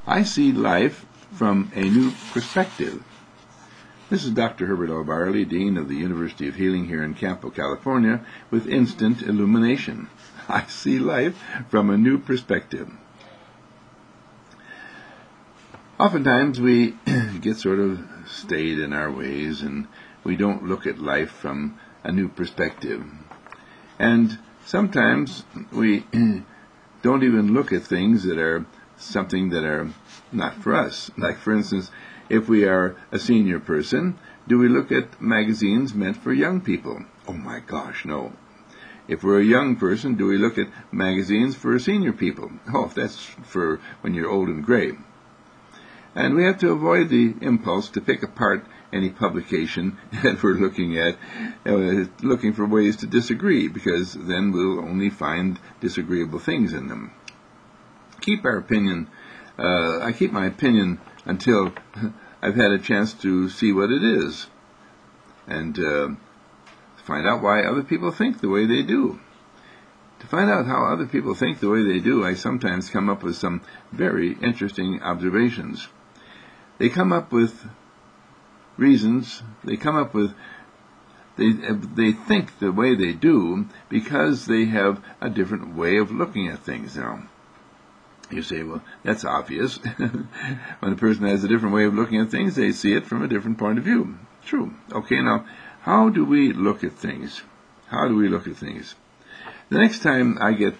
I see life from a new perspective. This is Dr. Herbert L. Barley, Dean of the University of Healing here in Campo, California, with instant illumination. I see life from a new perspective. Oftentimes we get sort of stayed in our ways and we don't look at life from a new perspective. And sometimes we don't even look at things that are something that are not for us. Like, for instance, if we are a senior person, do we look at magazines meant for young people? Oh my gosh, no. If we're a young person, do we look at magazines for senior people? Oh, that's for when you're old and gray. And we have to avoid the impulse to pick apart any publication that we're looking at, looking for ways to disagree, because then we'll only find disagreeable things in them. I keep my opinion until I've had a chance to see what it is, and find out why other people think the way they do. To find out how other people think the way they do, I sometimes come up with some very interesting observations. They come up with reasons, they think the way they do because they have a different way of looking at things now. You say, well, that's obvious. When a person has a different way of looking at things, they see it from a different point of view. True. Okay, now, how do we look at things? How do we look at things? The next time I get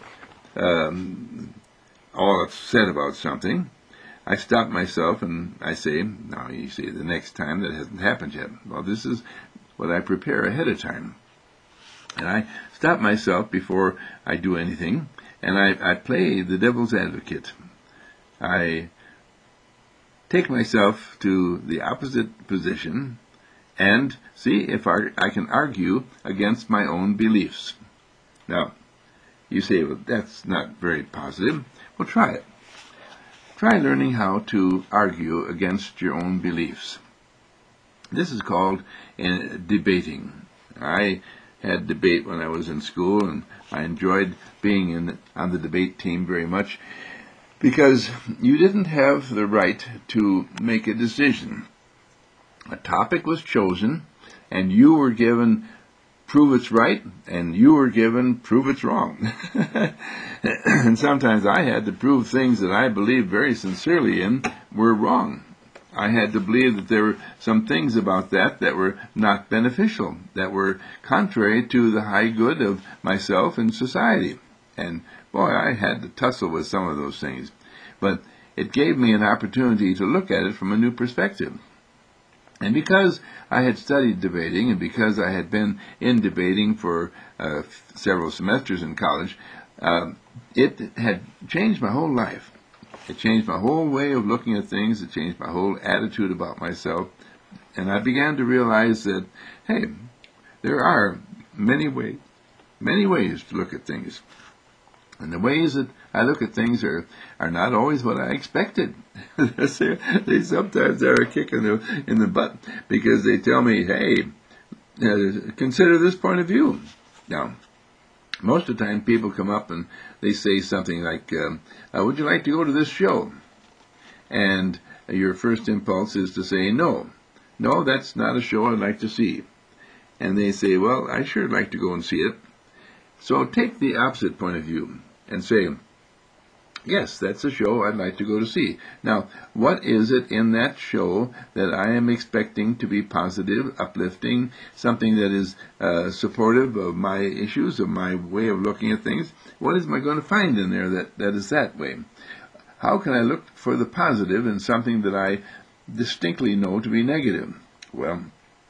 all upset about something, I stop myself and I say, now you say the next time, that hasn't happened yet. Well, this is what I prepare ahead of time. And I stop myself before I do anything, and I play the devil's advocate. I take myself to the opposite position and see if I can argue against my own beliefs. Now, you say, well, that's not very positive. Well, try it. Try learning how to argue against your own beliefs. This is called debating. I had debate when I was in school, and I enjoyed being on the debate team very much because you didn't have the right to make a decision. A topic was chosen, and you were given prove it's right, and you were given prove it's wrong. And sometimes I had to prove things that I believed very sincerely in were wrong. I had to believe that there were some things about that were not beneficial, that were contrary to the high good of myself and society. And boy, I had to tussle with some of those things. But it gave me an opportunity to look at it from a new perspective. And because I had studied debating, and because I had been in debating for several semesters in college, it had changed my whole life. It changed my whole way of looking at things. It changed my whole attitude about myself. And I began to realize that, hey, there are many ways to look at things. And the ways that I look at things are not always what I expected. They sometimes are a kick in the butt, because they tell me, hey, consider this point of view. Now, most of the time people come up and they say something like, would you like to go to this show? And your first impulse is to say, no, that's not a show I'd like to see. And they say, well, I sure like to go and see it. So take the opposite point of view and say, yes, that's a show I'd like to go to see. Now, what is it in that show that I am expecting to be positive, uplifting, something that is supportive of my issues, of my way of looking at things? What am I going to find in there that is that way? How can I look for the positive in something that I distinctly know to be negative? Well,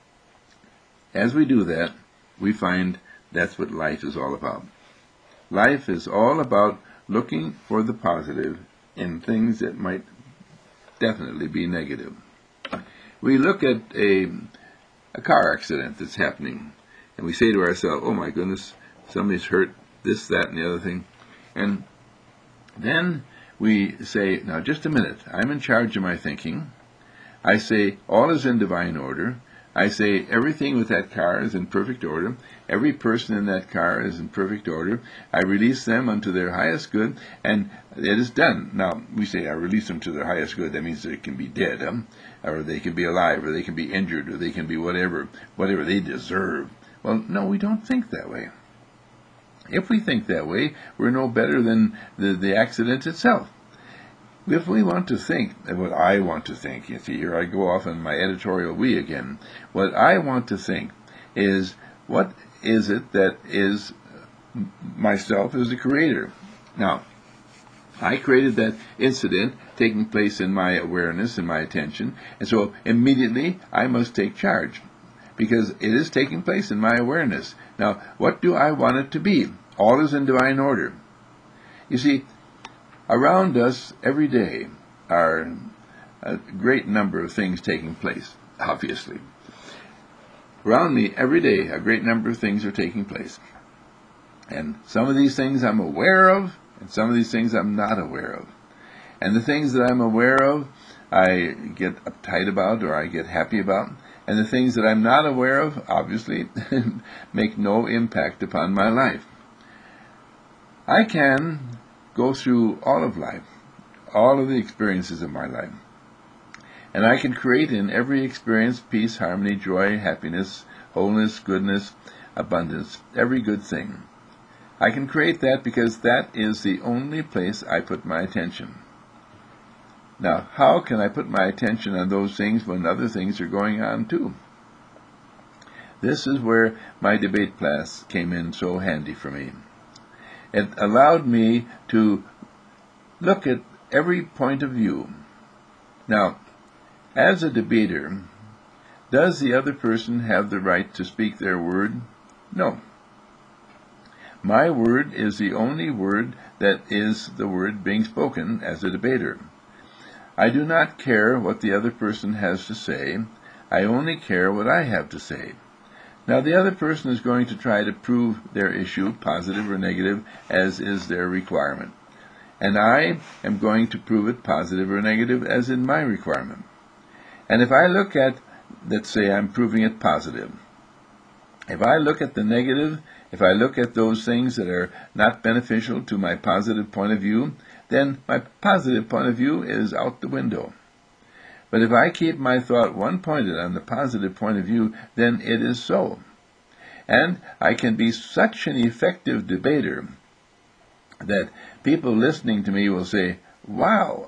as we do that, we find that's what life is all about. Life is all about looking for the positive in things that might definitely be negative. We look at a car accident that's happening, and we say to ourselves, oh my goodness, somebody's hurt, this, that, and the other thing. And then we say, now just a minute, I'm in charge of my thinking. I say, all is in divine order. I say everything with that car is in perfect order. Every person in that car is in perfect order. I release them unto their highest good, and it is done. Now, we say I release them to their highest good. That means they can be dead, or they can be alive, or they can be injured, or they can be whatever they deserve. Well, no, we don't think that way. If we think that way, we're no better than the accident itself. If we want to think, what I want to think, you see, here I go off on my editorial we again. What I want to think is, what is it that is myself as a creator? Now, I created that incident taking place in my awareness and my attention, and so immediately I must take charge, because it is taking place in my awareness. Now, what do I want it to be? All is in divine order. You see, around us every day are a great number of things taking place, obviously. Around me every day a great number of things are taking place. And some of these things I'm aware of, and some of these things I'm not aware of. And the things that I'm aware of, I get uptight about or I get happy about. And the things that I'm not aware of, obviously, make no impact upon my life. I can go through all of life, all of the experiences of my life. And I can create in every experience peace, harmony, joy, happiness, wholeness, goodness, abundance, every good thing. I can create that because that is the only place I put my attention. Now, how can I put my attention on those things when other things are going on too? This is where my debate class came in so handy for me. It allowed me to look at every point of view. Now, as a debater, does the other person have the right to speak their word? No. My word is the only word that is the word being spoken as a debater. I do not care what the other person has to say. I only care what I have to say. Now, the other person is going to try to prove their issue, positive or negative, as is their requirement. And I am going to prove it positive or negative as in my requirement. And if I look at, let's say I'm proving it positive. If I look at the negative, if I look at those things that are not beneficial to my positive point of view, then my positive point of view is out the window. But if I keep my thought one-pointed on the positive point of view, then it is so. And I can be such an effective debater that people listening to me will say, wow,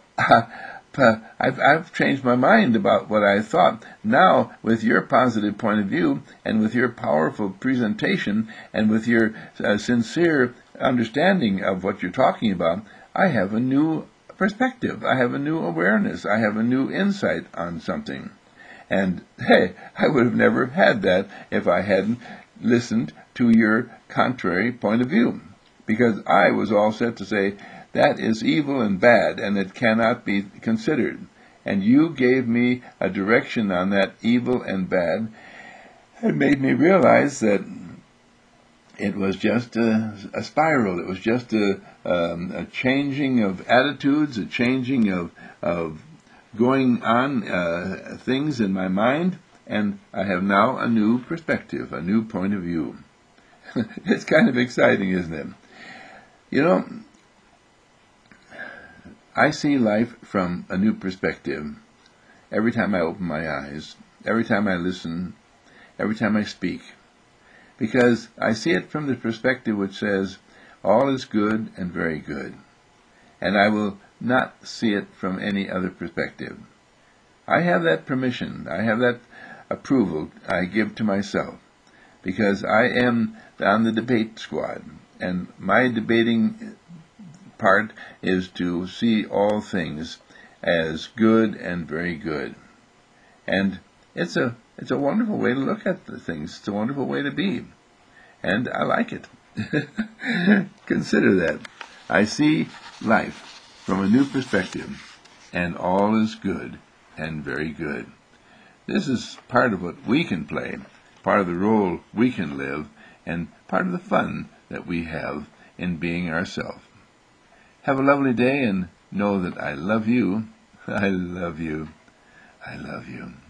I've changed my mind about what I thought. Now, with your positive point of view, and with your powerful presentation, and with your sincere understanding of what you're talking about, I have a new perspective. I have a new awareness. I have a new insight on something. And, hey, I would have never had that if I hadn't listened to your contrary point of view. Because I was all set to say, that is evil and bad, and it cannot be considered. And you gave me a direction on that evil and bad, and made me realize that it was just a spiral. It was just a changing of attitudes, a changing of going on things in my mind, and I have now a new perspective, a new point of view. It's kind of exciting, isn't it? You know, I see life from a new perspective every time I open my eyes, every time I listen, every time I speak. Because I see it from the perspective which says, all is good and very good. And I will not see it from any other perspective. I have that permission, I have that approval I give to myself, because I am on the debate squad, and my debating part is to see all things as good and very good. And it's a wonderful way to look at the things. It's a wonderful way to be. And I like it. Consider that. I see life from a new perspective, and all is good and very good. This is part of what we can play, part of the role we can live, and part of the fun that we have in being ourselves. Have a lovely day, and know that I love you. I love you. I love you.